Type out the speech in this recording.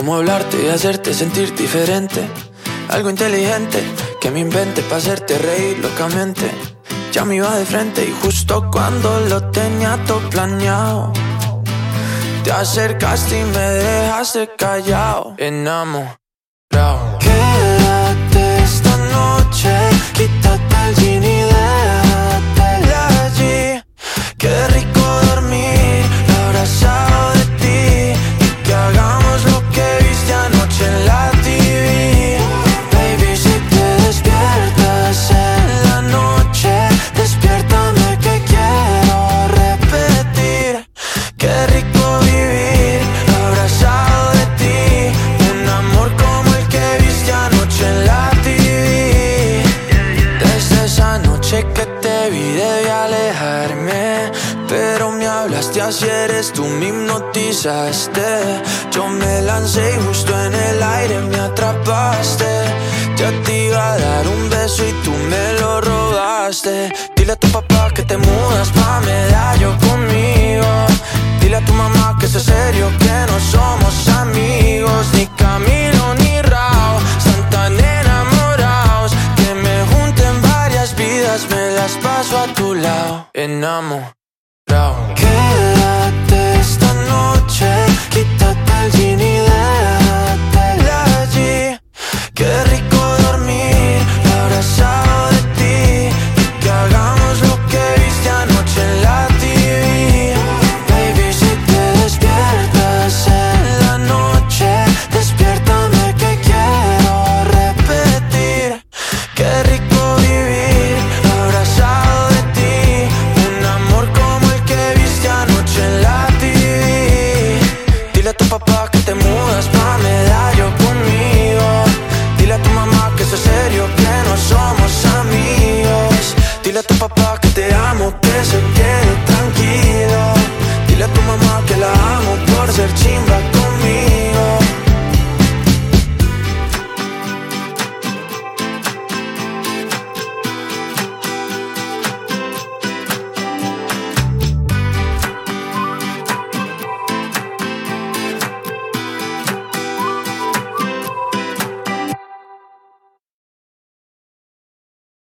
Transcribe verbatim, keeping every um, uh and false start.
cómo hablarte y hacerte sentir diferente. Algo inteligente que me invente pa' hacerte reír locamente. Ya me iba de frente y justo cuando lo tenía todo planeado, te acercaste y me dejaste callado, enamorado. Quédate esta noche, quítate el jean y déjatela allí. Qué rico dormir abrazado de ti y que hagamos lo que viste anoche en la T V. Baby, si te despiertas en la noche, despiértame que quiero repetir. Qué rico vivir abrazado de ti, un amor como el que viste anoche en la T V. Desde esa noche que te vi debí alejarme, pero me hablaste así, eres tú, me hipnotizaste. Yo me lancé y justo en el aire me atrapaste. Ya te iba a dar un beso y tú me lo robaste. Dile a tu papá que te mudas pa' Medallo conmigo. Dile a tu mamá que es serio, que no somos amigos. Ni Camilo ni Rao están tan enamorados, que me junten varias vidas, me las paso a tu lado, enamorado. Quédate esta noche, quítate